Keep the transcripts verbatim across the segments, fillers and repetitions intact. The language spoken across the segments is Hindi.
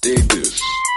Dig this.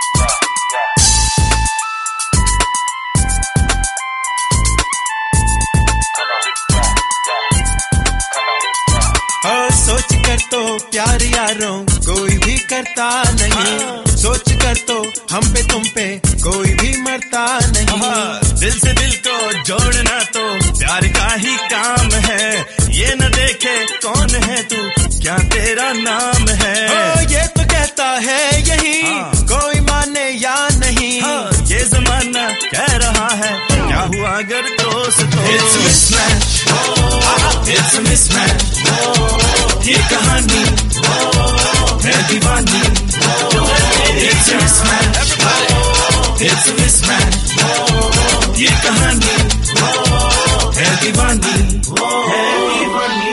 सोच कर तो प्यार यारों कोई भी करता नहीं, सोच कर तो हम पे तुम पे कोई भी मरता नहीं। दिल से दिल को जोड़ना तो प्यार का ही काम है, ये न देखे कौन है तू क्या तेरा नाम है। ओ, ये तो कहता है यही कोई माने या नहीं, ये जमाना कह रहा है क्या हुआ अगर दोस्त हो। It's a mismatch, it's a mismatch, ये कहानी है दीवानी। It's a mismatch, it's a mismatch, ये कहानी है दीवानी, है दीवानी।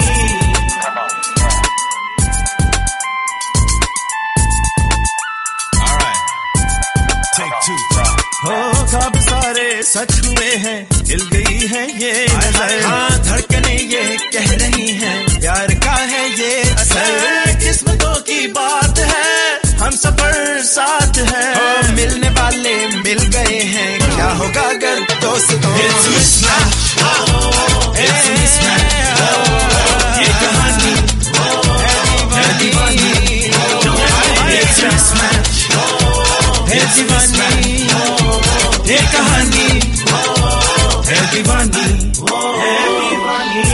हो ख्वाब सारे सच हुए हैं, हिल गई है ये नजर। हाँ धड़कने ये कह रही हैं प्यार का है ये असर। किस्मतों की बात है हम सफर साथ है, हो मिलने वाले मिल गए हैं क्या होगा अगर दोस्तों। It's a mismatch, it's a mismatch, ये कहानी है दीवानी। It's a mismatch, है दीवानी, ये कहानी है दीवानी, है दीवानी।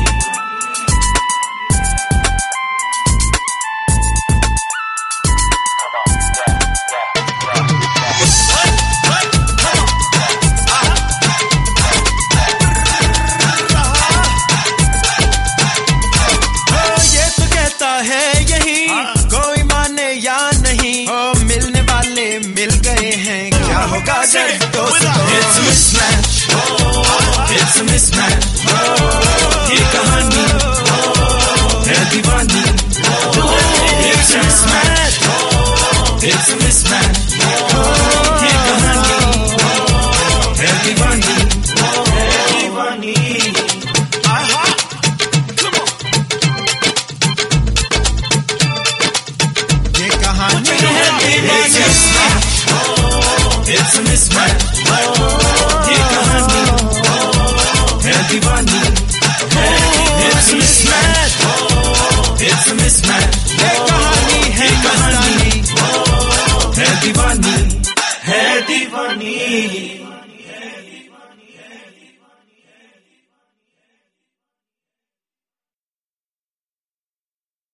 ये तो कहता है यही कोई माने या नहीं, हो मिलने वाले मिल गए हैं क्या होगा अगर दोस्तों। It's a mismatch, it's a mismatch, ये कहानी है दीवानी। It's a mismatch, it's a mismatch,